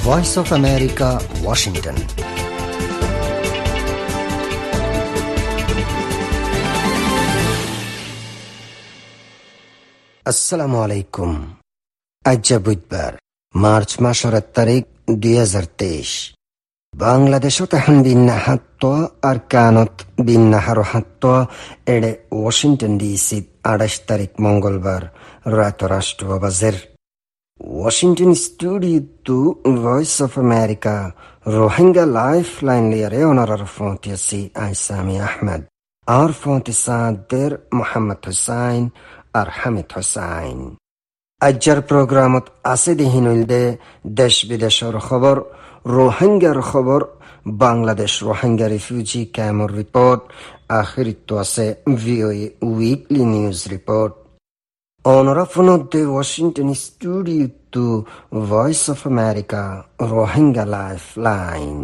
Voice of America, Washington. আসসালামু আলাইকুম। আজ বুধবার, মার্চ মাসের 8 তারিখ 2023। বাংলাদেশত এখন বিন্যাহাত্ত আর কানত বিন্যাহার হাত্ত এড়ে ওয়াশিংটন ডিসি 28 তারিখ মঙ্গলবার রাত রাষ্ট্র বাজের Washington studio voice of America Rohingya life line লিয়ারে অনারার ফোঁটিয়াসি আইসামি আহমেদ আর ফোঁটি সাদের মোহাম্মদ হুসাইন আর হামিদ হুসাইন। আজ্জার প্রোগ্রামত আছে দিহিনুলদে দেশ বিদেশের খবর, রোহিঙ্গার খবর, বাংলাদেশ রোহিঙ্গা রিফিউজি ক্যাম্পর রিপোর্ট, আখিরিত আছে ভিওএ উইকলি নিউজ রিপোর্ট। অনরা ফোনতে Washington studio voice of America Rohingya life line.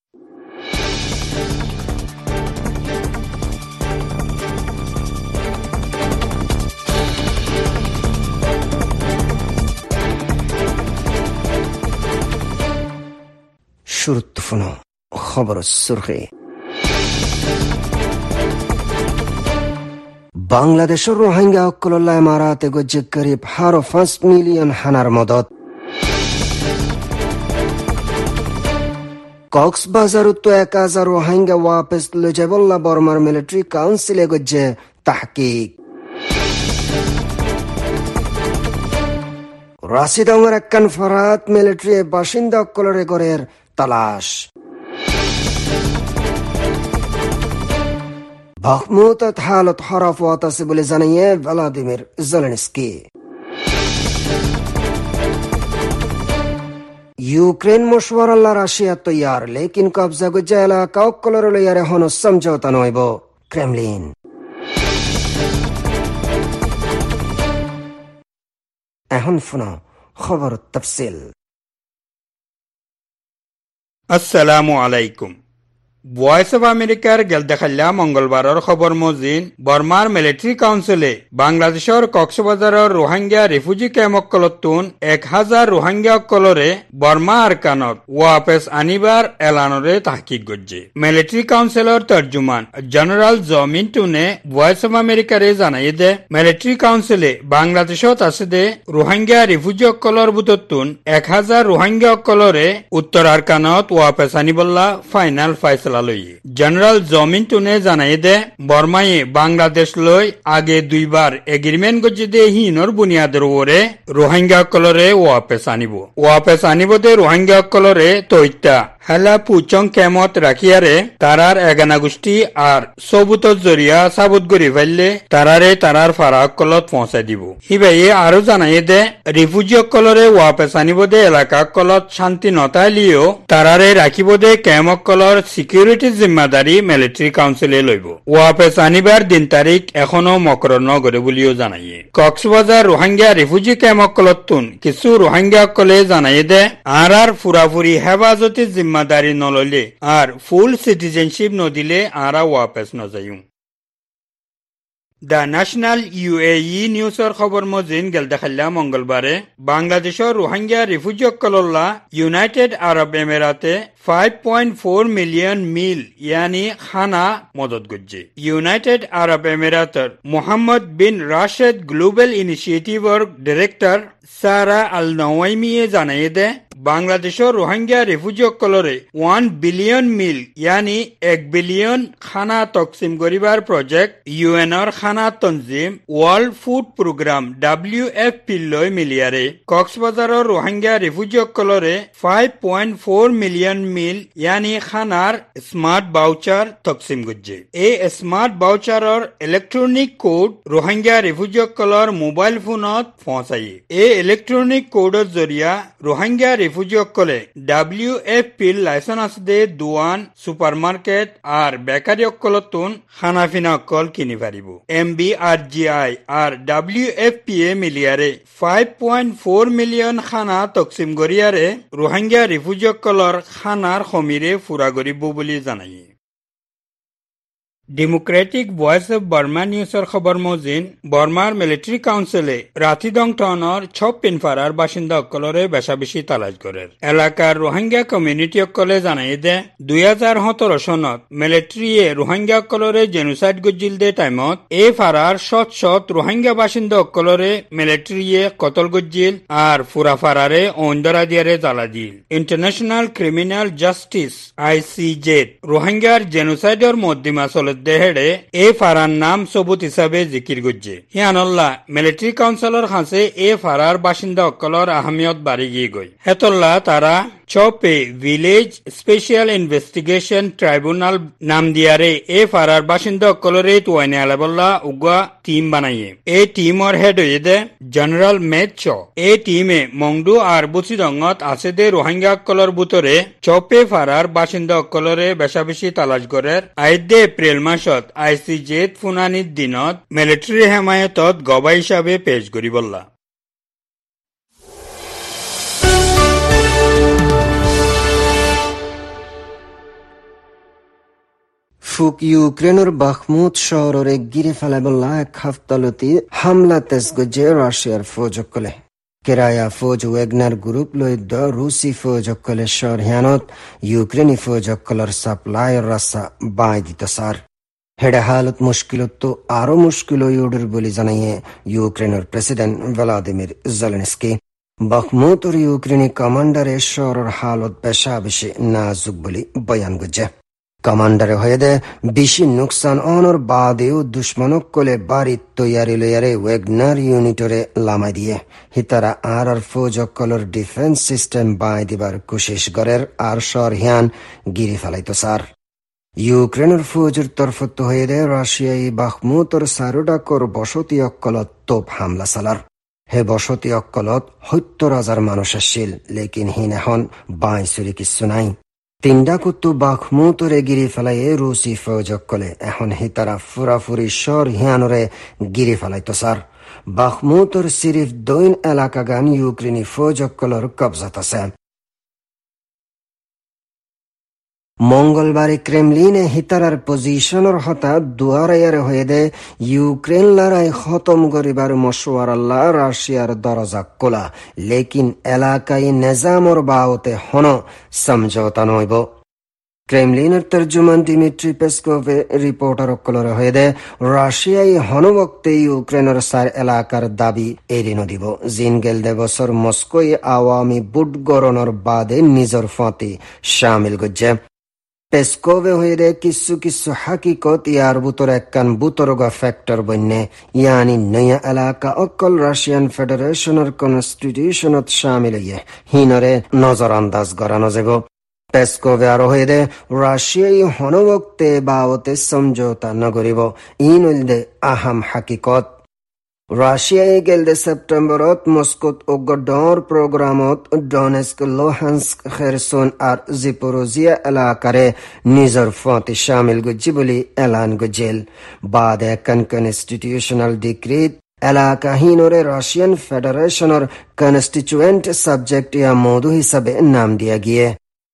শুরুত ফোনো খবর সুরখে। বাংলাদেশের রোহিঙ্গা অকল্লা ইমারাতে গজ্জে করিব 5 মিলিয়ন হানার মদত। কক্সবাজারত 1000 রোহিঙ্গা ওয়াপস লজেবল্লা বর্মার মিলিটারি কাউন্সিলে গজ্জে তাহকিক। রাশিদঙ্গর একখান ফরাত মিলিটারি বাসিন্দা অকলরে গড়ের তালাশ। বাখমুত হালত খারাপ আছে বলে জানিয়ে ভ্লাদিমির জেলেনস্কি। ইউক্রেন মশওয়ারাল্লা রাশিয়া তৈয়ার, লেকিন কবজা গুজা এলাকা অকলর লইয়ার এখনো সমঝোতা নইব ক্রেমলিন। এখন শুনো খবর তফসিল। আসসালামু আলাইকুম। ভয়েস অফ আমেরিকার গেলদেখাল্লা মঙ্গলবারের খবর মজিন বর্মার মিলিটারি কাউন্সিলে বাংলাদেশের কক্সবাজারের রোহিঙ্গা রিফিউজি ক্যাম্পকলতুন 1000 রোহিঙ্গা অকলরে বর্মা আরকানত ওয়াপস আনিবার এলানরে তাহকিক গজ্জে। মিলিটারি কাউন্সিলর তর্জুমান জেনারেল জমিন টুনে ভয়েস অফ আমেরিকারে জানাই দে মিলিটারি কাউন্সিলে বাংলাদেশত আছে দে রোহিঙ্গা রিফিউজি অকলর বুততুন 1000 রোহিঙ্গা অকলরে উত্তর আরকানত ওয়াপস আনিবল্লা ফাইনাল ফাইসলা। জেনারেল জমিন টুনে জানাই দে বর্মায়ে বাংলাদেশ লই আগে 2 বার এগ্রিমেন্ট গজ্জে দে হিনর বুনিয়াদের ওরে রোহিঙ্গা কলরে ওয়াপস আনিব দে রোহিঙ্গা কলরে তৈত্যা হেলা পুচং কেমত রাখিয়ারে তারার এগানা গোষ্ঠী আর সবুত জরিয়া সাবুত গরি ফেললে তারার ফারাক কলত পৌঁছাই দিব। হিবাইয়ে আরো জানাই দে রিফিউজি কলরে ওয়াপস আনিব দে এলাকা কলত শান্তি নতাইলিও তারারে রাখিব দে ক্যাম্প কলর সিকিউরিটি জিম্মাদারি মিলিটারি কাউন্সিলে লইব। ওয়াপস আনিবার দিন তারিখ এখনো মকরর নগরে বলিও জানাইয়ে। কক্সবাজার রোহিঙ্গা রিফিউজি ক্যাম্প কলতুন কিছু রোহিঙ্গা কলে জানাই দে আর ফুরাফুরি হেফাজতি জিম্মাদারি নললে আর ফুল সিটিজেনশিপ নদিলে আরা ওয়াপস নজায়ু। দ্য ন্যাশনাল UAE নিউজের খবর মজিন গেলদেখাল্লা মঙ্গলবারে বাংলাদেশের রোহিঙ্গা রিফিউজি কলল্লা ইউনাইটেড আরব এমিরাতে 5.4 মিলিয়ন মিল ইয়ানি খানা মদত গজ্জে। ইউনাইটেড আরব এমিরাতের মোহাম্মদ বিন রাশেদ গ্লোবাল ইনিশিয়েটিভর ডিরেক্টর সারা আল নওয়াইমিয়ে জানাই দে বাংলাদেশের রোহিঙ্গা রিফিউজি কলরে 1 বিলিয়ন মিল ইয়ানি 1 বিলিয়ন খানা তকসিম করিবার প্রজেক্ট ইউএনর খানা তনজিম ওয়ার্ল্ড ফুড প্রোগ্রাম WFP লই মিলিয়ারে কক্সবাজারের রোহিঙ্গা রিফিউজি কলরে 5.4 মিলিয়ন মিল ইয়ানি খানার স্মার্ট বাউচার তকসিম গজ্জে। এই স্মার্ট বাউচারর ইলেকট্রনিক কোড রোহিঙ্গা রিফিউজি কলর মোবাইল ফোনত পৌঁছায়ে। এই ইলেকট্রনিক কোডর জরিয়া রোহিঙ্গা রিফিউজি অকলে WFP লাইসেন্স আছে দে দোয়ান, সুপারমার্কেট আর বেকারি অকলতুন খানাফিনা অকল কিনি পারিব। MBRGI আর WFP এ মিলিয়ারে 5.4 মিলিয়ন খানা তকসিম গরিয়ারে রোহিঙ্গা রিফিউজি অকলর খানার খমিরে ফুরা গরিব বলি জানাই। ডেমোক্রেটিক ভয়েস অফ বার্মা নিউজৰ খবৰ মজিন বৰ্মাৰ মিলিটাৰী কাউন্সিলে ৰাতিদং টাউনৰ ছপিন ফাৰাৰ বাসিন্দাসকলৰে বেচা বেছি তালাচ কৰে এলেকাৰ ৰোহিংগা কমিউনিটিসকলে জানাই দে 2017 চনত মিলিটাৰীয়ে ৰোহিংগাসকলৰে জেনোচাইড গজিল দে টাইমত এই ফাৰাৰ শত ৰোহিংগা বাসিন্দাসকলৰে মিলিটাৰীয়ে কতল গজিল আর ফুৰা ফাৰাৰে অন্দৰা দিয়াৰে জ্বালা দিল ইন্টাৰনেশ্যনেল ক্ৰিমিনেল জাষ্টিস ICJ ৰোহিংগাৰ জেনোচাইডৰ মধ্যমা দেহেডে এ ফারার নাম সবুত হিসাবে জিকির করছে হিয়ানল্লা মিলিটারি কাউন্সিলর হাসে এ ফারার বাসিন্দা অকলর আহমিয়ত বাড়ি গিয়ে গই হেতল্লা তারা চপে ভিলেজ স্পেশাল ইনভেস্টিগেশন ট্রাইব্যুনাল নাম দিয়ারে এ ফারার বাসিন্দা অকলরে তোয়াইনে আলাবল্লা উগা টিম বানাইয়ে এই টিমর হেড হয়ে দে জেনারেল মেথ এই টিমে মংডু আর বুচিদঙ্গত আছে দে রোহিঙ্গা অকলর বুতরে চপে ফারার বাসিন্দা অকলরে বেশা বেশি তালাশ করে আইদে এপ্রিল মাসত ICJ ফুনানির দিনত মিলিটারি হেমায়তত গবাই হিসাবে পেশ করিবল্লা ফুক ইউক্রেনের বাখমুত শহরে গিরে ফেলাবল্লা এক হাফতালতি হামলা তেজ গজে রাশিয়ার ফৌজকলে কেরায়া ফৌজ ওয়েগনার গ্রুপ লইদ রুসি ফৌজকলে শহরিয়ানত ইউক্রেনি ফৌজকলর সাপ্লাই রাস্তা বাই দিত সার হেডে হালত মুশকিলত তো আরো মুশকিল ইউডের বলে জানাইয়ে ইউক্রেনের প্রেসিডেন্ট ভ্লাদিমির জেলেনস্কি বাখমুতর ইউক্রেনি কমান্ডারে শহরের হালত বেশা বেশি নাজুক বলে বয়ান গজে কমান্ডারে হয়ে দে বেশি নুকসান অনর বাদেও দুশ্মনক কলে বাড়ি তৈয়ারি লইয়ারে ওয়েগনার ইউনিটরে লামাই দিয়ে হিতারা আর ফৌজকলর ডিফেন্স সিস্টেম বাই দিবার কোশিশ করের আর শহরিয়ান গিরি ফেলাইতো সার ইউক্রেনের ফৌজের তরফত হয়ে দে রাশিয়াই বাখমুতর সারুডাকর বসতি অক্কলত তোপ হামলা চালার হে বসতি অক্কলত 70,000 মানুষ আসছিল লেকিন হিন এখন বাই চুরি কিছু নাই তিনটা কুত্তু বাখমুতরে গিরি ফেলাইয়ে রুসি ফৌজকলে এখন হিতারা ফুরাফুরি শর হিয়ানরে গিরি ফেলাইতো সার বাখমুতর সিরিফ দৈন এলাকা গান ইউক্রেনি ফৌজকলর কবজাত আছে মঙ্গলবারে ক্রেমলিনে হিতারার পজিশনের হঠাৎ দুয়ারাইয়ারে হয়ে দে ইউক্রেন লড়াই খতম করিবার মশওয়ারাল্লা রাশিয়ার দরজা খোলা লেকিন এলাকায় নিজামর বাওতে হন সমঝোতা নইব ক্রেমলিনের তর্জমান দিমিত্রি পেসকোভে রিপোর্টার অকলরে হয়ে দে রাশিয়ায় হনবক্তে ইউক্রেনের সার এলাকার দাবি এড়ি নদিব জিন গেল দে বছর মস্কোয় আওয়ামী বুট গরণর বাদে নিজর ফাঁতি শামিল গজ্জে পেসকোভে হয়ে দে কিছু হাকিকত ইয়ার বুতর একখান বুতরগা ফ্যাক্টর বন্যে ইয়ানি নয়া এলাকা অকল রাশিয়ান ফেডারেশনের কনস্টিটিউশনত শামিল ইয়ে হিনরে নজর আন্দাজ করানো যাব পেসকোভে আরো হয়ে দে রাশিয়াই হনবক্তে বাওতে সমঝোতা নগরিব ইন দে আহাম হাকিকত রাশিয়ায় গেলদে সেপ্টেম্বরত মস্কোত অগডর প্রোগ্রামত ডনেস্ক লোহান্স্ক খেরসন আর জিপোরোজিয়া এলাকারে নিজর ফাঁতি শামিল গজ্জি বলি এলান গজেল বাদ একখান কনস্টিটিউশনাল ডিক্রিত এলাকাহীনরে রাশিয়ান ফেডারেশনের কনস্টিচুয়েন্ট সাবজেক্ট ইয়া মৌদু হিসাবে নাম দিয়া গিয়ে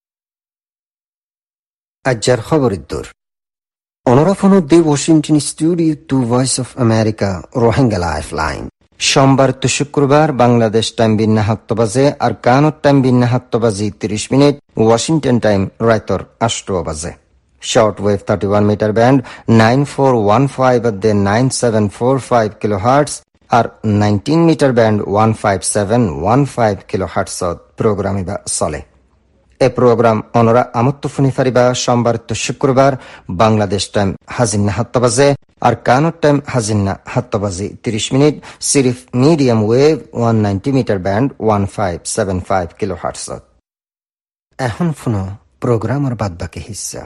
আজ্জার খবরের দূর অনরাফন দি Washington studio to Voice of America Rohingya lifeline সোমবার তো শুক্রবার বাংলাদেশ টাইম বিন্না 7 বাজে আর কানত টাইম বিন্না 7 বাজে 30 মিনিট ওয়াশিংটন টাইম রাইতর 8 বাজে short wave 31 metre band 9415 at the 9745 kilohertz আর 19 মিটার ব্যান্ড 15715 কিলোহার্টজ প্রোগ্রামে বা চলে এ প্রোগ্রাম অনরা আমত্ত ফুনি ফারিবা সোমবার তো শুক্রবার বাংলাদেশ টাইম হাজিন্না 7 বাজে আর কানত টাইম হাজিন্না 7 বাজে 30 মিনিট সিরিফ medium wave 190 metre band 1575 kilohertz এখন ফুনো প্রোগ্রামের বাদ বাকি হিস্সা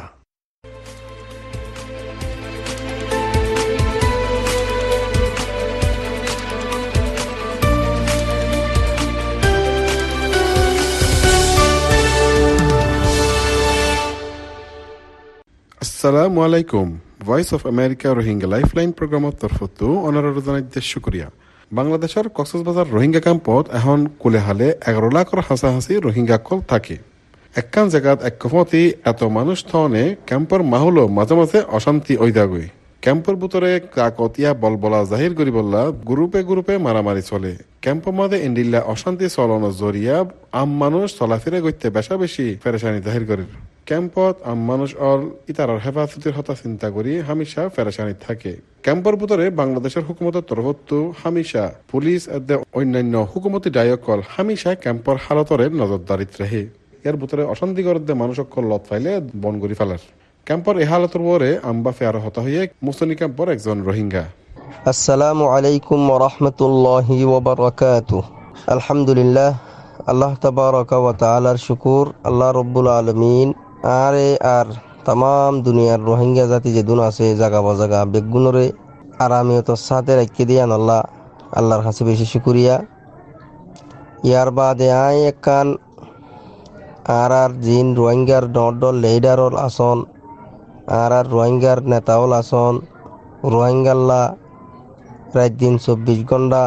আসসালামু আলাইকুম Voice of America Rohingya lifeline প্রোগ্রামত তরফতো অনারর জানাইতে শুকরিয়া বাংলাদেশের কক্সবাজার রোহিঙ্গা ক্যাম্পত এখন কুলেহালে 11 লাখর হাসাহাসি রোহিঙ্গা কল থাকে একখান জায়গাত একপতি এত মানুষ থনে ক্যাম্পর মাহুলো মাঝে মাঝে অশান্তি ওইদাগই ক্যাম্পর ভিতরে কাকতিয়া বলবলা জাহির করি বললা গ্রুপে গ্রুপে মারামারি চলে ক্যাম্প মাঝে ইন্ডিল্লা অশান্তি চলন জরিয়া আম মানুষ চলাফেরা করতে বেশা বেশি ফেরেশানি জাহির করে ক্যাম্পত আম মানুষ ইতারার হেফাজতের হতা চিন্তা করি হামেশা ফেরেশানি থাকে ক্যাম্পর ভিতরে বাংলাদেশের হুকুমতের তরফতো হামেশা পুলিশ অন্যান্য হুকুমতি ডায়কল হামেশা ক্যাম্পর হালতরে নজরদারিত রাহে ইয়ার ভিতরে অশান্তিকর মানুষ লত ফাইলে বন করি ফেলার ক্যাম্পর এ হালতর পরে আম্বা ফেয়ার হতা হয়ে মুসলিম ক্যাম্পর একজন রোহিঙ্গা আসসালামু আলাইকুম ওয়া রাহমাতুল্লাহি ওয়া বারাকাতুহু আলহামদুলিল্লাহ আল্লাহ তাবারাকা ওয়া তাআলার শুকর আল্লাহ রাব্বুল আলামিন আর তাম দুনিয়ার রোহিঙ্গা জাতি যে দুন আছে জায়গা বাজাগা বেগুনরে আরামিয়ত সাথে রাখি দিয়ান আল্লাহর কাছে বেশি শুকরিয়া ইয়ার বাদে একান আর জিন রোহিঙ্গার দল লিডারল আসন আর রোহিঙ্গার নেতাওল আসন রোহিঙ্গাল্লা রাত দিন 24 ঘন্টা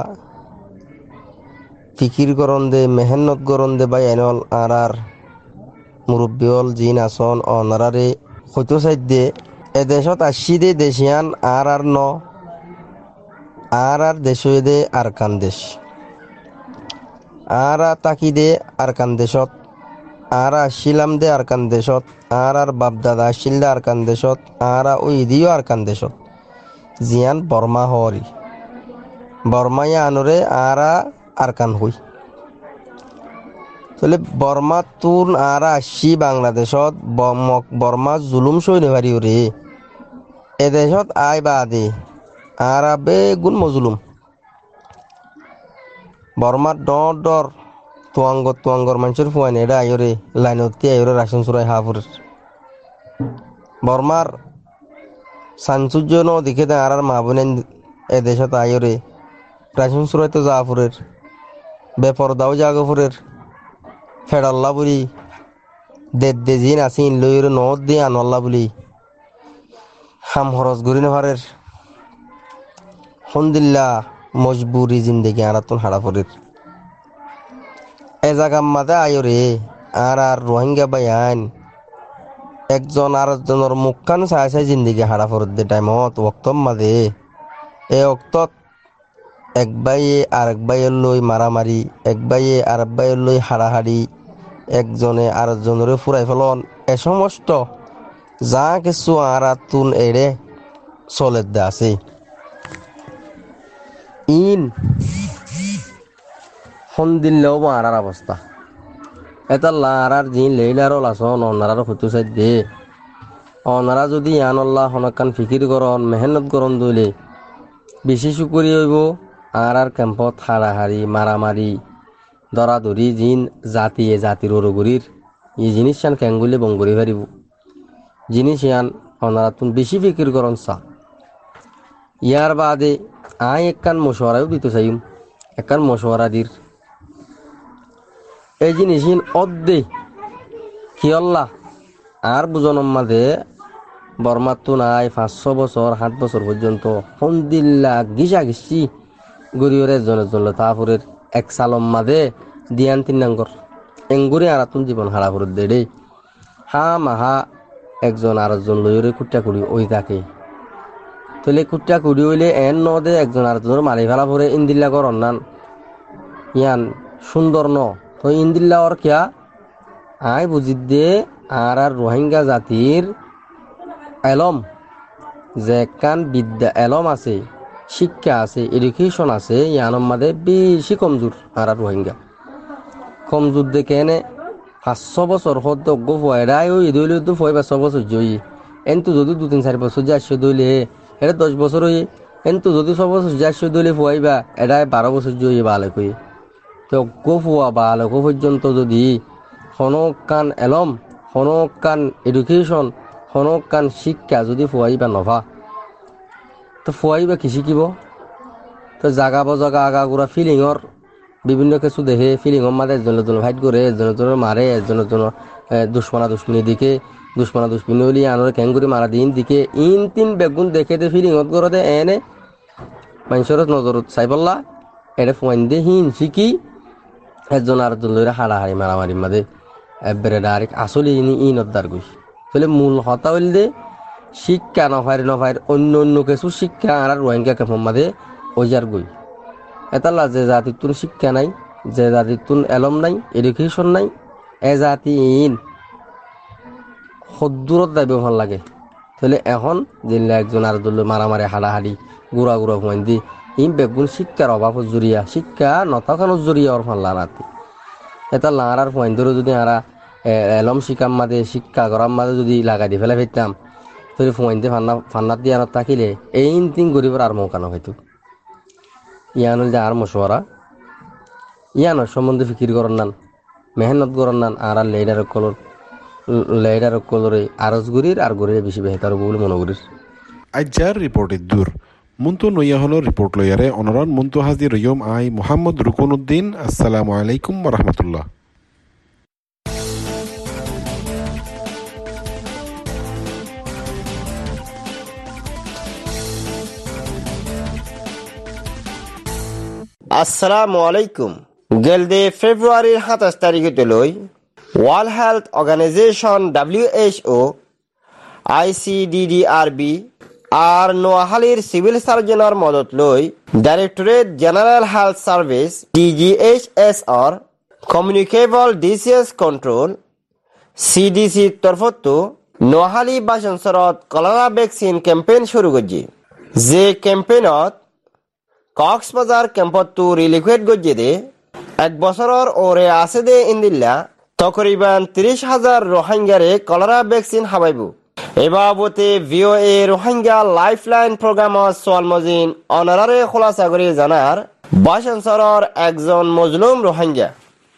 ফিকির করন দে মেহনত করন দে বাই আইনল আর মুরব্বিয়ল জিন আসন অনারারে হয়তো সাইডে এ দেশত আসি দে দেশিয়ান আর ন আর দেশে দে আর কান দেশ আর তাকি দে আর কান দেশত আর আসিলাম দে আর কান দেশত আর বাপদাদা আসিল দে আর কান দেশত আর ওই দিও আর কান দেশত জিয়ান বর্মা হরি বর্মাইয়া আনরে আর কান হই তাহলে বর্মা তুন আর আসি বাংলাদেশত বর্মা জুলুম সই নেভারি রে এ দেশত আই বাদে আর বেগুন মজুলুম বর্মার ডর তুয়াঙ্গর মানুষের ফুয়াইনে এটা আইরে লাইনতি আইরে রাশন সুরাই হাফুরের বর্মার সানসুর্য ন দেখে দেয় আর মা বোনেন এ দেশত আইরে রাশন সুরাই তো জাফুরের বেপরদাও জাগফুরের ফেডাল্লা বলি দে জিন আসিন লইরে নদ দিয়ে আনল্লা বলি হাম হরস গরি নেভারের হন্দিল্লা মজবুরি জিন্দেগি আনাতুন হাড়াফুরের এ জায়গা মাঝে আয়রে আর রোহিঙ্গা বাইন একজন আর একজনের মুখখান চাই চাই জিন্দিগি হারা ফরত দে টাইমত ওক্তম মাঝে এ অক্তত এক বাইয়ে আর এক বাইয়ের লই মারামারি এক বাইয়ে আর এক বাইয়ের লই হাড়াহাড়ি একজনে আর একজনের ফুরাই ফেলন এ সমস্ত যা কিছু আর তুন এড়ে চলে দে আছে ইন হন্দিল্লাও মারার অবস্থা এটা লারার জিন লেইলারও লাসন অনারার হতু সাইড দে অনারা যদি আনল্লাহ হনকান ফিকির করন মেহনত করন দইলে বেশি শুকুরি হইব আর ক্যাম্পত হারাহারি মারামারি দরাদরি জিন জাতির ওরগুরির এই জিনিস চান ক্যাঙ্গুলি বঙ্গুরি পারিব জিনিস ইয়ান অনারা তুমি বেশি ফিকির করন চা ইয়ার বাদে একখান মশওয়ারাও দিতে চাইম একখান মশওয়ারা দির এই জিনিস অদ্দে কিয়ল্লা আর বুঝনম মাঝে বর্মাত্তু নাই 500 বছর 7 বছর পর্যন্ত হন্দিল্লা গিসা গিসি গরিয়র একজন তারপরের এক সালম মাঝে দিয়ান 3 নম্বর এঙ্গুরি আর তুন জীবন হারা করে দে হা মাহা একজন আর একজন লইরে কুট্টা কুড়ি ওই থাকে তাহলে কুট্টা কুড়ি হইলে এন নদে একজন আর একজনের মারি ফেলা পরে ইন্দিল্লা কর অন্যান ইয়ান সুন্দর ন তো ইন্দিল্লা ওর কিয়া আই বুঝি দে আর রোহিঙ্গা জাতির এলম যে কান বিদ্যা এলম আছে শিক্ষা আছে এডুকেশন আছে ইয়ানোর মাঝে বেশি কমজোর আর রোহিঙ্গা কমজোর দেখে এনে 500 বছর হদ ফুয়াই ওই দইলে তো 500 বছর জয়ী এনতো যদি 2-3-4 বছর যাচ্ছে দইলে এটা 10 বছর হই এনতো যদি 6 বছর যাচ্ছে দইলে ফুয়াইবা এটা 12 বছর জয়ী ভালো কই তো ফুয়া ভালো পর্যন্ত যদি হনকান এলম হনকান এডুকেশন হনকান শিক্ষা যদি ফুয়াইবা নভা তো ফুয়াইবা কি শিকিব তো জাগা বজাগা আগাগুড়া ফিলিংর বিভিন্ন কিছু দেখে ফিলিংর মাঝে একজন ফাইট করে একজন মারে একজন দুশ্মনী দিকে দুশ্মনী হলি আনরে ক্যাঙ্গুরি মারা দিন দিকে ইন 3 বেগুন দেখে দে ফিলিংত করে দে এনে মানুষের নজরত চাই বললা এটা ফুয়াইন দে হিন শিকি একজন আর একজন লইরা হাড়াহাড়ি মারামারি মাঝে এবারে ডাইরেক্ট আসলে ই নদ্দার গই তাহলে মূল কথা হইল দে শিক্ষা নফার অন্য অন্য কিছু শিক্ষা আর রোহিঙ্গা কেমন মাদে ওইজার গই এতালা যে জাতির তুন শিক্ষা নাই, যে জাতির তুন এলম নাই, এডুকেশন নাই, এ জাতি ইন সদ্দূরত যাইব ভাল লাগে। তাহলে এখন যেন একজন আর দল মারামারি হাডাহাডি গুড়া ভুয়ান দি ইন বেগুন শিক্ষার অভাব জুরিয়া শিক্ষা নথাকানোর জুরিয়া ওর ফাল্লা রাতি এটা লাড়ার ভুয়ান ধরে যদি আরা এলম শিকাম মাদে শিক্ষা করার মাঝে যদি লাগাই দি ফেলে ফেলতাম তাহলে ভুয়ান দিয়ে ফান্নাত দিয়ে আনত থাকিলে এই তিন গরিবের আর মৌকানো হয়তো ইয়ান হল যে আর মশওয়ারা ইয়ানোর সম্বন্ধে ফিকির করার নান মেহনত করার নান আর লেডার কলরে আরজ গুরির আর গরিরে বেশি বেহতার বলে মনে করিস আজ্জার রিপোর্টের দূর মুন্তু নইয়া হলো রিপোর্ট লইয়ারে অনরান মুন্তু হাজির রইম আই মোহাম্মদ রুকুনুদ্দিন। আসসালামু আলাইকুম রহমতুল্লাহ। আসসালামু আলাইকুম। গেলদে ফেব্রুয়ারির ২৭ তারিখে লই World Health Organization WHO ICDDRB আর নোয়াখালীর সিভিল সার্জনের মদত লই directorate general health service DGHSR communicable disease control CDC তরফত নোয়াখালী বাসনসরত কলেরা ভ্যাকসিন ক্যাম্পেইন শুরু করছে। যে ক্যাম্পেইনত কক্সবাজার ক্যাম্পতো রিলিকুয়েট গজ্জে দে এক বছরের ওরে আছে দে ইন্দিল্লা তকরিবান ৩০,০০০ রোহিঙ্গারে কলেরা ভ্যাকসিন হাবাইব। এ বাবতে VOA রোহিঙ্গা লাইফলাইন প্রোগ্রামত সোয়াল মজিন অনারারে খোলাসা করে জানার বাসনসরের একজন মজলুম রোহিঙ্গা।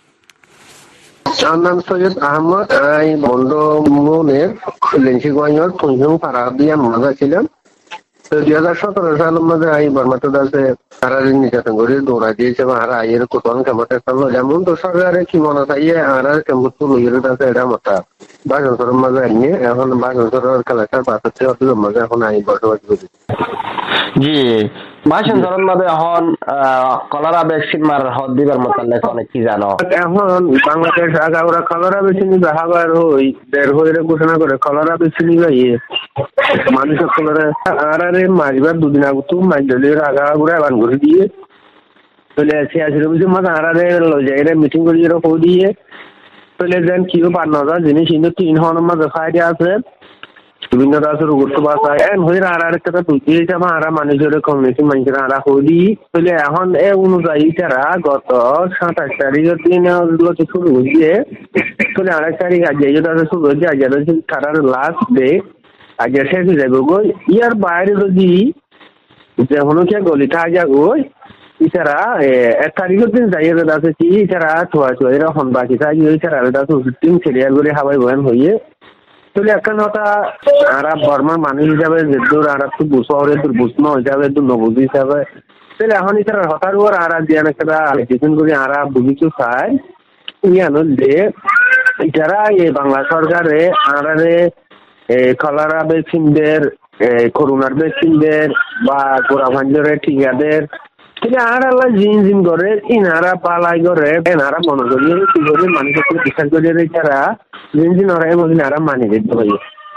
আমার নাম সৈয়দ আহমদ। আমি বন্ধনের লেন্সিগঞ্জের তুঞ্জুং পাড়া দিয়ে মাঝা ছিলাম। 2017 সালের মধ্যে আমি বর্মাতে দাসে তারা নির্যাতন করে দৌড়া দিয়েছে বা আর আইয়ের কোথাও কেমন যেমন তো সরকারে কি মনে চাইয়ে আর কেমন তো লইয়ের আছে এটা মতা বাসনসরের মাঝে আনিয়ে এখন বাসনসরের কালেক্টর পাস হচ্ছে অফিসের মাঝে এখন আমি বসবাস করি। জি বাসনসরের মাঝে এখন কলেরা ভ্যাকসিন মার হদ দিবার মতন অনেক কি জানো? এখন বাংলাদেশ আগাউরা কলেরা ভ্যাকসিন হাবার হই বের হয়ে ঘোষণা করে কলেরা ভ্যাকসিন গাইয়ে মানুষের কলেরা আর মারিবার দুদিন আগে তো মাইলের আগাউরা বান করে দিয়ে চলে আসে আসলে বুঝে মাঝে আড়ারে লজাইরে মিটিং করিয়ে রাখো দিয়ে চলে যান কি পার না জিনিস কিন্তু 3 হনের মাঝে ফাইডে আছে বিভিন্ন রাজ্যের করতে পারছে এন হয়ে আর একটা তুলতে যাবা আর মানুষের কমিউনিটি মানুষের আর হলি চলে এখন এ অনুযায়ী তারা গত 27 তারিখের দিন শুরু হয়েছে চলে 28 তারিখ আজ শুরু হয়েছে আজ তারার লাস্ট ডে আজ শেষ হয়ে যাবে গো। ইয়ার বাইরে যদি যেমন কে গলিটা আজ গই ইতারা 1 তারিখের দিন যাই আছে কি ইতারা ছোয়া এরা হন বাকি তাই ইতারা টিম ছেড়ে করে হাওয়াই বয়ান হয়ে চলে একটা নটা আরা বর্মার মানুষ হিসাবে যেদূর আর একটু শহরে দুর্বুঝন হিসাবে নবুঝ হিসাবে তাহলে এখন ইতারা হঠাৎ ওর আর দিয়ে একটা আলোচনা করে আরা বুঝিছু চাই ইয়ানো যে ইতারা এই বাংলা সরকারে আরারে কলেরা ভ্যাকসিনদের করোনার ভ্যাকসিনদের বা গোড়া ভাঞ্জরের টিকাদের কিন্তু আর আল্লাহ জিন করে ইনারা পালাই করে এনারা মনোযোগী কি করে মানুষকে বিশ্বাস করে তারা জিন ওরা এমন আরা মানি দিতে পারে।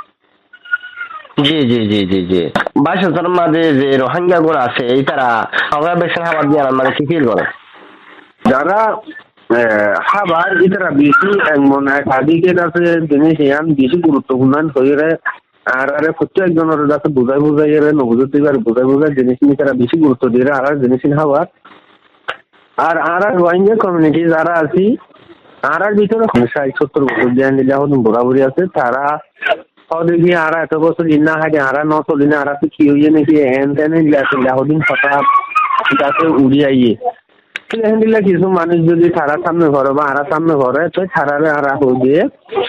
জি জি জি জি জি বাসনসরের মাঝে যে রোহিঙ্গা গুলো আছে এই তারা আমরা বেশি খাবার দিয়ে মানে কি ফিল করে যারা খাবার ইতারা বেশি এমন একাধিকের আছে জিনিস ইয়ান বেশি গুরুত্বপূর্ণ হয়ে আর প্রত্যেকজনের কাছে বোঝাই নবুঝতে পারে বোঝাই জিনিস নিয়ে তারা বেশি গুরুত্ব দিয়ে আর জিনিস খাবার আর রোহিঙ্গা কমিউনিটি যারা আছি আর ভিতরে 60-70 বছর জ্ঞান দিলে এখন বরাবরই আছে তারা দেখি আর এত বছর ইন্না হাজে আর ন চলিনা আর কি হইয়ে নাকি হ্যান ত্যান লাহদিন হঠাৎ গাছে উড়িয়ে কিছু মানুষ যদি তারা সামনে ঘরে বা আরা সামনে ঘরে তো তারারে আরা হয়ে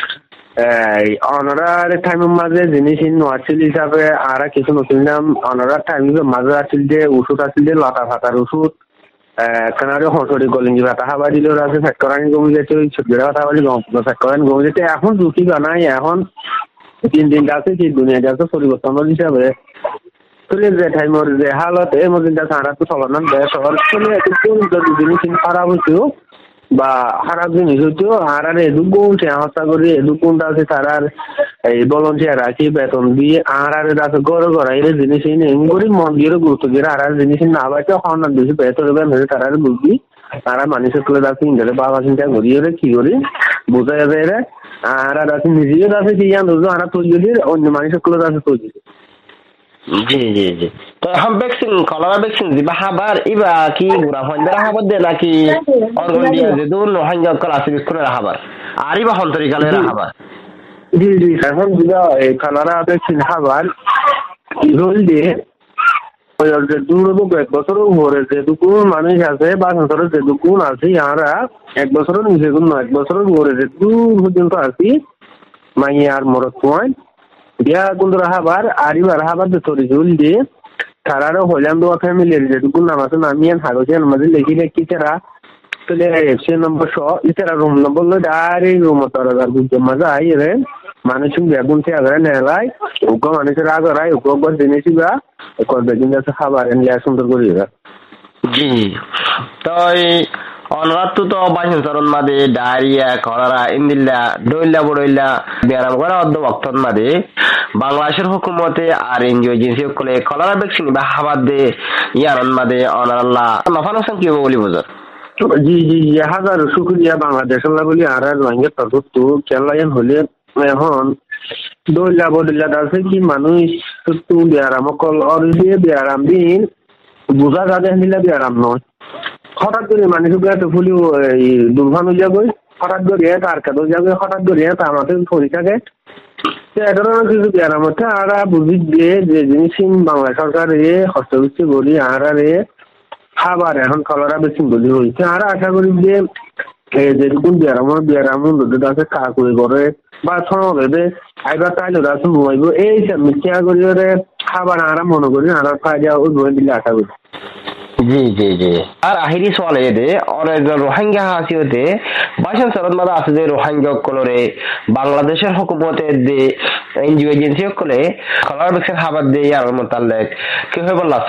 অনারার টাইমের মাঝে জিনিস নোয়াছিল হিসাবে আর কিছু নতুন নাম অনারার টাইমের মাঝে আসছিল যে ওষুধ আসছিল যে লতা ফাতার ওষুধ কেনারে হসড়ি গলিঙ্গি ভাতা হাবা দিল আছে ফ্যাক্টরানি কমে যেতে ওই ছোটরা ভাতা বাড়ি ফ্যাক্টরানি কমে যেতে এখন দুটি বানাই এখন 3 দিন আছে কি দুনিয়া যাচ্ছে পরিবর্তন হিসাবে চলে যে টাইমের যে হালত এর মধ্যে যাচ্ছে আর তো চলনান দেয় সবার চলে যদি জিনিস খারাপ হইতো বা হারা জিনিস হইতো হারার এদুকুন হত্যা করে এদুকুন আছে তারার এই ভলান্টিয়ার আছে বেতন দিয়ে হারারে আছে গড় গড়া এর জিনিস গরিব মন দিয়ে গুরুত্ব দিয়ে হারার জিনিস না পাইতে হওয়ার বেশি বেতন হবে তারার বুঝবি তারা মানুষের তুলে আছে ইন্টারে বাবা চিন্তা করি কি করি বোঝা যাবে এরা হারার আছে নিজেও আছে কি জানো হারা তৈরি দিয়ে অন্য মানুষের তুলে আছে তৈরি জি জি জি তো এখন ভ্যাকসিন কলেরা ভ্যাকসিন দিবা হাবার ইবা কি গুড়া হইন্দা হাবার দে নাকি অর্গান দিয়ে যে দূর রোহিঙ্গা কল আছে বিস্কুরে হাবার আর ইবা হন্তরি কালে হাবার জি জি এখন দিবা এই কলেরা ভ্যাকসিন হাবার রোল দিয়ে ওই যে দূর এক বছরের উপরে যেটুকু মানুষ আছে বা বছরের যেটুকু আছে আমরা এক বছরের নিচে কোনো এক বছরের উপরে যেটুকু পর্যন্ত আছি মাইয়া আর মরত পয়েন্ট দিয়া কিন্তু হাবার আরিবার হাবার যে তরি ঝুল দিয়ে তারারও হইলাম দোয়া ফ্যামিলির যেটুকু নাম আছে নামিয়ান হাগজের মাঝে লেখি লেখি তারা তাহলে এফসি নম্বর ইতারা রুম নম্বর লো ডাইরেক্ট রুম তারা বুঝতে মজা আই রে মানুষ বেগুন থেকে আগে নেলাই উগ্র মানুষের আগে উগ্র জেনেছিবা বেগুন গাছে খাবার এনে সুন্দর করি জি তো অনরাত তো বাইশ চরণ মাদে ডায়রিয়া কলেরা ইন্দিল্লা ডইল্লা বড়ইল্লা ব্যারাম করা অর্ধ বক্তন মাদে বাংলাদেশের হুকুমতে আর এনজিও এজেন্সি কলে কলেরা ভ্যাকসিন বা হাবাদ দে ইয়ারন মাদে অনারাল্লাহ নফানসান কি বলি বুঝর জি জি জি হাজার শুক্রিয়া বাংলাদেশ বলি আর রোহিঙ্গা তথ্য চেলাইন হলে এখন দইল্লা বড়ইল্লা আছে কি মানুষ তো ব্যারাম কল আর দিয়ে ব্যারাম দিন বোঝা যাবে নিলে ব্যারাম নয় হঠাৎ করে মানুষকে এত ফুলি দুর্ঘটনা হয়ে যাবে হঠাৎ করে তার কাছে যাবে হঠাৎ করে আমাদের পরীক্ষাকে এ ধরনের কিছু ব্যায়াম হচ্ছে আরা বুঝি দিয়ে যে জিনিস বাংলা সরকারে হস্তবিচ্ছি বলি আরে খাবার এখন কলেরা বেশি বলি হয়েছে আর আশা করি যে যেরকম ব্যায়াম নদীতে আছে কা করে করে বা ছড়াবে আইবার তাইলে আছে ঘুমাইব এই মিথ্যা করি খাবার আরাম মনে করি আর খাই যাওয়া ওই ঘুমাই দিলে আশা করি জি জি জি আর আহিরি সোয়াল এদে অনেক রোহিঙ্গা হাসিওতে বাইশান সরদ মাদা আছে যে রোহিঙ্গা কলরে বাংলাদেশের হুকুমতে দে এনজিও এজেন্সি কলে কলার ভ্যাকসিন হাবার দে আর মোতালেক কি হয়ে বললাছ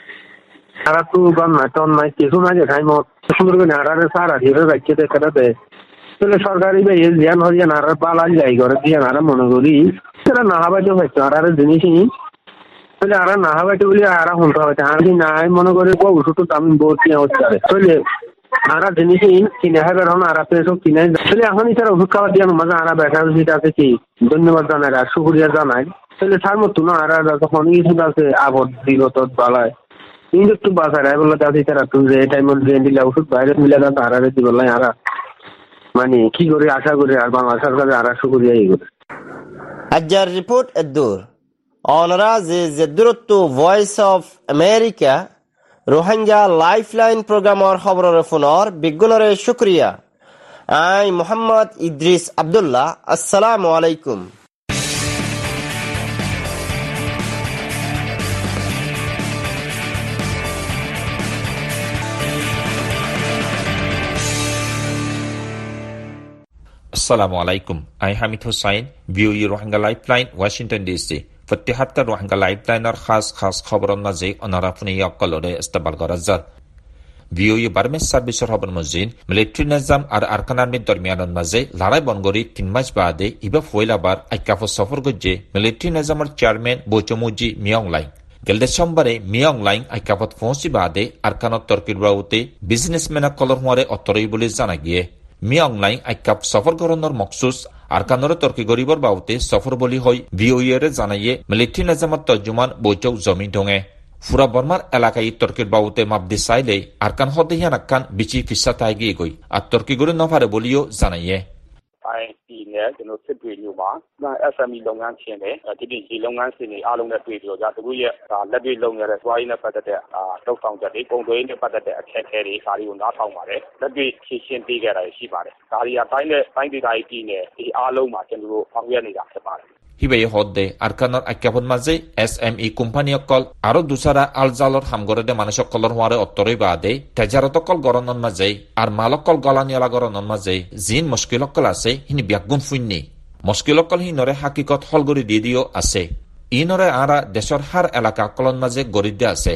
তারা তো নাই কিছু না যে টাইম সুন্দর করে হারারে সারা দিয়ে রাখছে দেখাতে তাহলে সরকারি জ্ঞান হরিয়া নারার পালা যাই করে দিয়ে নারা মনে করি সেটা না হবাই তো হচ্ছে আর জিনিসই তাহলে আর না হবাইতে বলি আর শুনতে হবে আর কি নাই মনে করে ওষুধ আমি বহুত কিনা হচ্ছে তাহলে আর জিনিসই কিনে হাইবার হন আর সব কিনে তাহলে এখন তারা ওষুধ খাওয়া দিয়ে মাঝে আর ব্যথা আছে কি ধন্যবাদ জানাই আর শুক্রিয়া জানাই তাহলে তার মতো না আর যখন কিছু আছে আবদ বিগত বালায় কিন্তু একটু বাসায় বললো আছে তারা তুমি যে টাইম দিলে ওষুধ বাইরে মিলে যাতে আরারে দি বললাই আর মানে কি করে আশা করি আর বাংলা সরকারের আর শুক্রিয়া এই করে আজকের রিপোর্ট এদুর অনরা যে দূরত্ব Voice of America Rohingya lifeline প্রোগ্রামর খবরের ফোনর বিজ্ঞানের শুক্রিয়া আই মোহাম্মদ ইদ্রিস আব্দুল্লাহ আসসালামু আলাইকুম Assalamu alaikum. I Hamid Hussain, VOA Rohingya Lifeline, Washington DC. Fattihatta Rohingya Lifeline or khas khabaron mazi onarafuni yaqqalore istabal garazar. VOA Barmes Service Hoban Muzin, Military Nizam আর আরকান আর্মির দরমিয়ানন মাঝে লড়াই বনগরি 3 মাস বাদে ইবা ফয়লাবার আইকাফ সফর গজ্জে মিলিটারি নিজামের চেয়ারম্যান বোচমুজি মিয়ংলাই গেলদে সোমবারে মিয়ংলাই আইকাফত পৌঁছি বাদে আরকানত তর্কির বাউতে বিজনেসম্যান কলর হওয়ারে অতরই বলে জানা গিয়ে মিয়ংলাই আইকাপ সফর গরনের মকসুস আরকানরে তর্কি গরিবর বাউতে সফর বলি হয় ভিওইএর জানাইয়ে মিলিটারি নিজামত তর্জমান বৈঠক জমি ঢঙে ফুরা বর্মার এলাকায় তর্কির বাউতে মাপদি চাইলে আরকান হদেহিয়ান আকান বিচি ফিসা তাই গিয়ে গই আর তর্কি গরি নফারে বলিও জানাইয়ে SME လုပ်ငန်းရှင်တွေဒီရေလုပ်ငန်းရှင်တွေအားလုံးနဲ့တွေ့ပြီးတော့ဒါတို့ရဲ့လက်တွေ့လုပ်နေတဲ့သွားရေးနဲ့ပတ်သက်တဲ့တောက်ဆောင်ချက်တွေကုန်သွယ်ရေးနဲ့ပတ်သက်တဲ့အခက်အခဲတွေဒါတွေကိုနားထောင်ပါတယ်လက်တွေ့ရှင်းရှင်းပေးခဲ့တာရှိပါတယ်ဒါတွေကတိုင်းဒေသကြီးပြည်နယ်ဒီအားလုံးမှာကျွန်တော်တို့ဆောင်ရွက်နေတာဖြစ်ပါတယ် হিবে হদ্দে আরকানর আক্যাপন মাঝে SME কোম্পানি অকল আরো দুসারা আলজালর হামগরে মানুষ অকলর হওয়ারে অত্তরই বাদে তেজারত অকল গরনন মাঝে আর মালকল গলানিয়ালা গরনন মাঝে জিন মুশকিল অকল আছে হিনি ব্যাগুন ফুইনি মুশকিল অকল হিনরে হাকিকত হলগরি দিয়ে দিও আছে ইনরে আরা দেশর হার এলাকা অকলন মাঝে গরিদ্দে আছে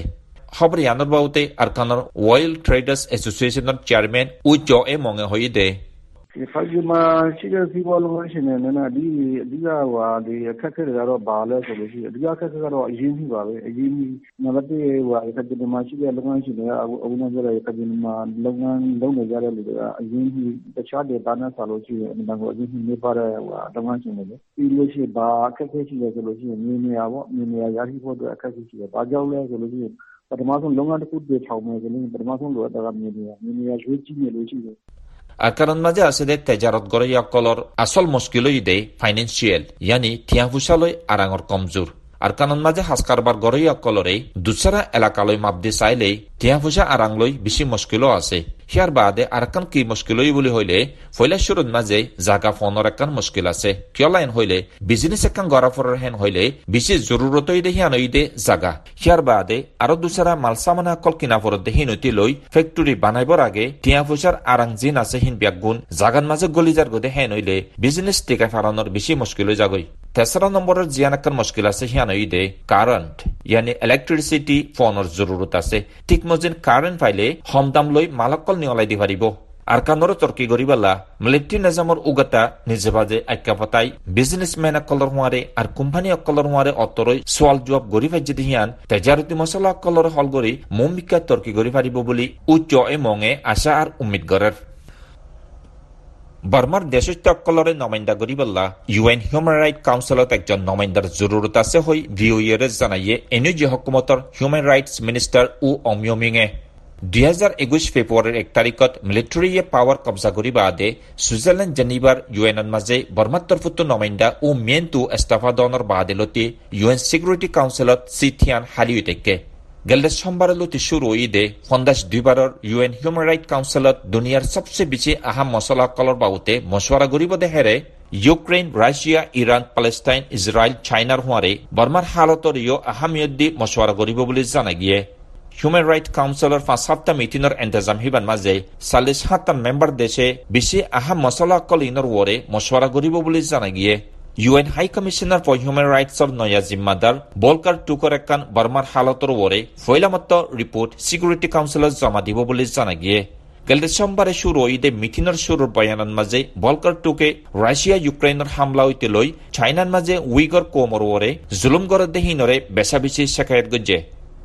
খবর ইয়ানোর বাউতে আরকানোর ওয়েল ট্রেডার্স অ্যাসোসিয়েশনের চেয়ারম্যান উজ্জ এ মঙ্গে হয়ে দে ফাইজমা শিখে ফিবল হয়েছে না দিগা ওয়া দি খখে গারো বালে সলেছি দিগা খখে গারো ইজিনি বাবে ইজিনি নালাতে ওয়া খখে মা শিখে লগন শিখে আবুনা জরা খখে মা লগন লগনে জারে লিগা ইজিনি তছাদে দানা সালোছি নাগো ইজিনি নে পারে ওয়া লগন শিখে ইলোছি বা খখে শিখে সলোছি মিনে আবো মিনে ইয়াহি ফটো খখে শিখে বাজাওলে সলোছি পরমাসন লগন কুদে ছাউমে গেলে পরমাসন লো দাগা মিনে ইয়াহি চিনে লোছি আর কারণ মাঝে আছে দে তেজারত গড়ে ইয়াকলর আসল মুশকিলই দে ফাইন্যান্সিয়াল ইয়ানি থিয়া ফুসালই আরাঙর কমজোর আর কারণ মাঝে হাসকারবার গড়ে ইয়াকলরে দুসরা এলাকালই মাপদে চাইলেই থিয়া ফুসা আরাংলই বেশি মুশকিলও আছে হিয়ার বাদে আরকান কি মুশকিলই বলি হইলে ফয়লা শুরুর মাঝে জাগা ফোনের একখান মুশকিল আছে কিয়লাইন হইলে বিজনেস একখান গড়াফরের হেন হইলে বেশি জরুরতই দে হিয়ানই দে জাগা হিয়ার বাদে আরো দুসরা মালসামানা কল কিনা ফরত দে হিনতি লই ফ্যাক্টরি বানাইবার আগে টিয়া ফুসার আরাং জিন আছে হিন ব্যাগুন জাগান মাঝে গলিজার গদে হেন হইলে বিজনেস টিকা ফারানোর বেশি মুশকিল জাগই তেসরা নম্বরের জিয়ান একখান মুশকিল আছে হিয়ানই দে কারেন্ট ইয়ানি ইলেকট্রিসিটি ফোনের জরুরত আছে ঠিক মজিন কারেন্ট পাইলে হম দাম লই মালকল নিয়লাই দি পারিব আর কানর তর্কি গরিবালা মিলিটারি নিজামর উগাতা নিজে বাজে আইকা পাতাই বিজনেসম্যান অকলর হুয়ারে আর কোম্পানি অকলর হুয়ারে অতরই সোয়াল জবাব গরি ফাইজে দিহিয়ান তেজারতি মশলা অকলর হল গরি মমিকা তর্কি গরি পারিব বলি উচ্চ এ মঙে আশা আর উম্মিদ গরের বর্মার দেশস্থ অকলরে নমাইন্দা গরিবাল্লা ইউএন হিউম্যান রাইট কাউন্সিলত একজন নমাইন্দার জরুরত আছে হই ভিওইএর জানাইয়ে এনজি হকুমতর হিউম্যান রাইটস মিনিস্টার উ অমিয়মিঙে 2021 ফেব্রুয়ারির 1 তারিখত মিলিটারিয়ে পাওয়ার কবজা করি বাদে সুইজারল্যান্ড জেনিভার ইউএনের মাঝে বর্মার তরফত নমাইন্দা ও মেনটু এস্তাফা দনের বাদেলতি ইউএন সিকিউরিটি কাউন্সিলত সিথিয়ান হালিয়ে থেকে গেলে সোমবারলতি শুরু ঈদে সন্দাস দুইবারের ইউএন হিউম্যান রাইট কাউন্সিলত দুনিয়ার সবচেয়ে বেশি আহাম মশলা কলর বাবুতে মশওয়ারা গরিব দেহেরে Ukraine Russia Iran Palestine Israel চাইনার হুয়ারে বর্মার হালতর ইয় আহামিয়দ্দি মশওয়ারা গরিব বলে জানা গিয়ে হিউম্যান রাইট কাউন্সিলর 5 সপ্তাহ মিটিনের এন্তেজাম হিবান মাঝে 47 মেম্বার দেশে বেশি আহাম মশলা কল ইনর ওরে মশওয়ারা গরিব বলে জানা গিয়ে UN high commissioner for human রাইটসর নয়া জিম্মাদার বলকার টুকর একান বর্মার হালতর ওরে ফয়লামত রিপোর্ট সিকিউরিটি কাউন্সিলত জমা দিব বলে জানা গিয়ে গেলে সোমবারে শুরু ঈদে মিটিনের শুরুর বয়ানের মাঝে বলকার টুকে রাশিয়া ইউক্রেনের হামলা হইতে লই চাইনার মাঝে উইগর কোমর ওরে জুলুম গড়ে দেহিনরে বেশা বেশি শেখায়ত গজ্জে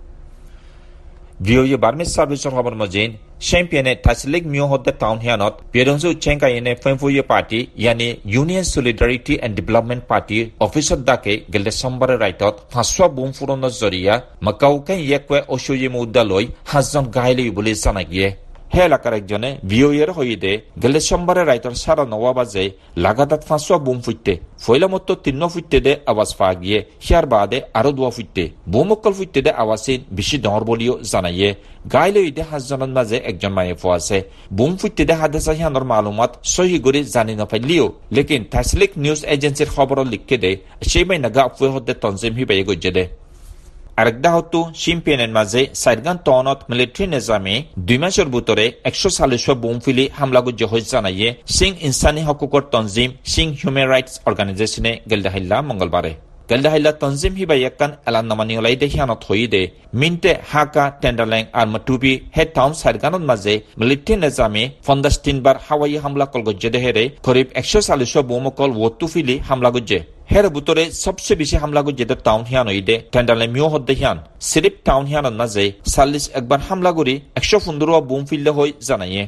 ভিওয়ে বার্মিস সার্ভিসর খবর মজিন চ্যাম্পিয়নে তাসলিক মিওহদ্দা টাউন হিয়ানত পেরংজু চেঙ্কাইনে ফেমফুয়ে পার্টি ইয়ানি union solidarity and development party অফিসত ডাকে গেলে সোমবারে রাইটত 500 বুম ফুরনৰ জরিয়া মাকাউকে ইয়েকৱে অসুয়ে মুদ্দা লই 5 জন গাইলি বলে জানা গিয়ে হে এলাকার একজনে ভিওয়ের হইদে গেলে সোমবারে রাইটর 9:30 বাজে লাগাতার 500 বুম ফুটতে ফয়লামত 3 ফুটতে দে আওয়াজ পাওয়া গিয়ে হিয়ার বাদে আরো 2 ফুটতে বুমকল ফুটতে দে আওয়াজে বেশি ডর বলিও জানাইয়ে গাইলে ইদে 5 জনের মাঝে একজন মায়ে আছে বুম ফুটতে দে হাদাসা হিয়ানোর মালুমাত সহি করে জানি না পাইলিও লেকিন তাসলিক নিউজ এজেন্সির খবর লিখকে দে সেই মাই নাগা আফওয়ে হদ্দে তনজিম হিবাই গজ্জে দে আরেকদা হতো শিম্পিয়নের মাঝে সাইরগান টনত মিলিটারি নিজামে 2 মাসের ভিতরে 140 বোম ফিলি হামলা গুজ্জ হয়ে জানাইয়ে সিং ইনসানি হকুকর তনজিম সিং হিউম্যান রাইটস অর্গানাইজেশনে গেলদাহিল্লা মঙ্গলবারে গেলদাহিল্লা তনজিম হিবাই একান এলান নামানি ওলাই দেখিয়ানত হই দে মিনটে হাকা টেন্ডারল্যাং আর মাটুবি হে টাউন সাইরগানত মাঝে মিলিটারি নিজামে 15 বার হাওয়াই হামলা কল গজ্জে দেহেরে করিব 140 বোম কল ওতু ফিলি হামলা গুজ্জে হের বুতরে সবচেয়ে বেশি হামলা গুজ্জে টাউন হিয়ান হইদে টেন্ডারলে মিও হদ্দে হিয়ান সিরিপ টাউন হিয়ান মাঝে 40 একবার হামলা করি 115 বুম ফিললে হই জানাইয়ে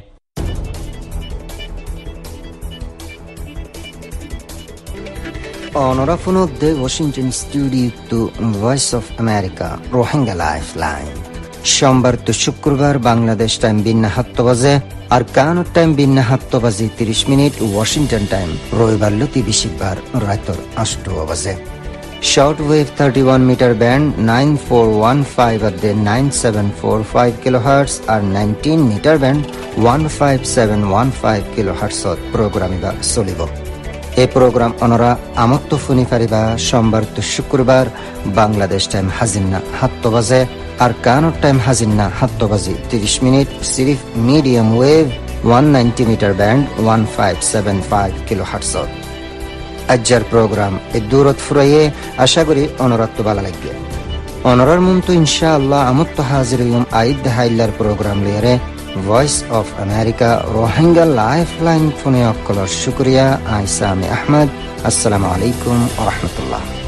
অনরা ফোনক দে Washington studio to Voice of America Rohingya lifeline সোমবার তো শুক্রবার বাংলাদেশ টাইম বিন্না 7 বাজে আর কানাডা টাইম বিন্না 7 বাজে 30 মিনিট ওয়াশিংটন টাইম রবিবার লতি বিশিবার রাতর 8 বাজে short wave 31 metre band 9415 at the 9745 kilohertz আর 19 মিটার ব্যান্ড 15715 কিলোহার্টজ প্রোগ্রামিবা চলিব এই প্রোগ্রাম অনরা আমত্ত ফোনি পারিবা সোমবার তো শুক্রবার বাংলাদেশ টাইম হাজিন্না 7 বাজে আর কানাডা টাইম হাজিন্না 7 বাজে 30 মিনিট সিরিফ medium wave 190 metre band 1575 kilohertz আজ্জার প্রোগ্রাম এ দূরত ফুরাইয়ে আশা করি অনরাত্ম ভালো লাগবে অনরার মুমতো ইনশাআল্লাহ আমত্ত হাজিরিয়ম আইদ হাইলার প্রোগ্রাম লিয়ারে Voice of America Rohingya life line ফোনে অক্কলর শুক্রিয়া আইসামি আহমদ আসসালামু আলাইকুম ওয়া রাহমাতুল্লাহ